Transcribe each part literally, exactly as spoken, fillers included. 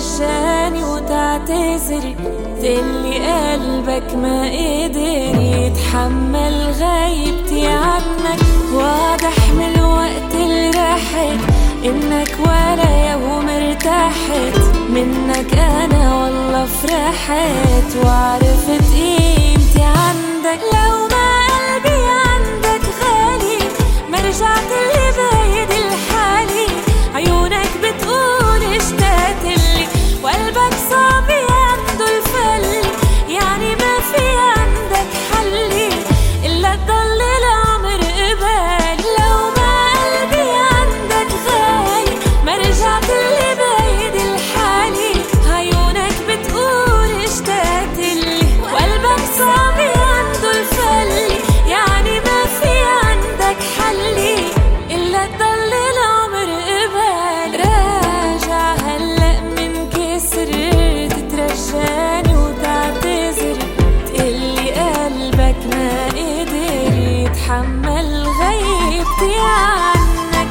تترجاني وتعتذر، تقلي قلبك ما قدر يتحمل غيبتي عنك. واضح من الوقت اللي راحت انك ولا يوم ارتحت، منك انا والله فرحت وعرفت قيمتي عندك. لو ما قلبي عندك غالي ما رجعت اللي بايد الحالي، عيونك بتقول اشتقت لي وقلبك صعب عنده الفل، يعني ما في عندك حلي الا تضل العمر قبالي. لو ما قلبي عندك غالي ما رجعت اللي بايد الحالي، عيونك بتقول اشتقت لي وقلبك صعب عنده الفل، يعني ما في عندك حلي الا تضل العمر قبالي. راجع هلأ من كسر تترجاني وتعتذر، تقلي قلبك ما قدر يتحمل غيبتي عنك.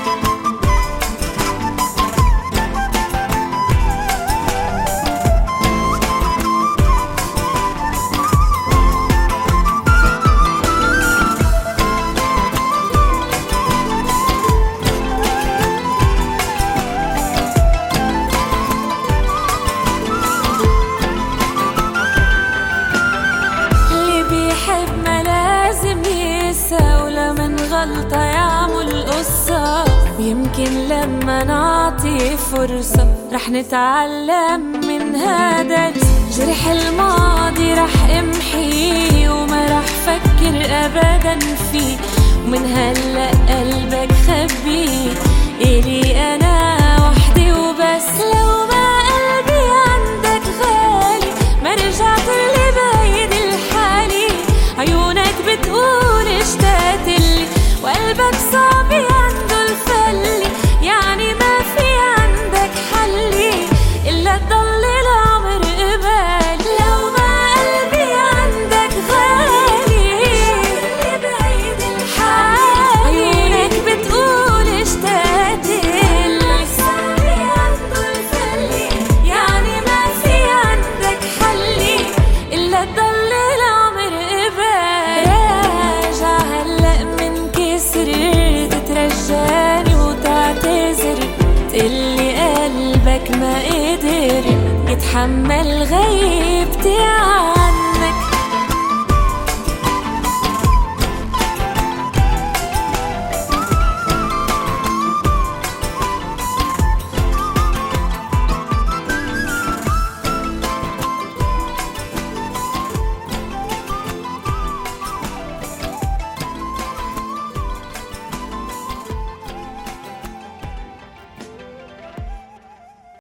غلطة يعمل قصة، ويمكن لما نعطي فرصة رح نتعلم من هذا الجرح الماضي، رح امحيه وما رح فكر ابدا فيه، ومن هلأ قلبك خبيه الي انا وحدي وبس. لو ما قلبي عندك غالي ما رجعت اللي بايد الحالي، عيونك بتقول اشتقت لي وقلبك صعب عنده الفل، يعني ما في عندك حلي الا تضل العمر قبالي. لو ما قلبي عندك غالي بعيد الحال، عيونك بتقول اشتقت لي صعب عنده الفل، يعني ما في عندك حلي الا تضل العمر قبالي. راجع هلأ من كسر تترجاني وتعتذر، تقلي قلبك ما قدر يتحمل غيبتي عنك.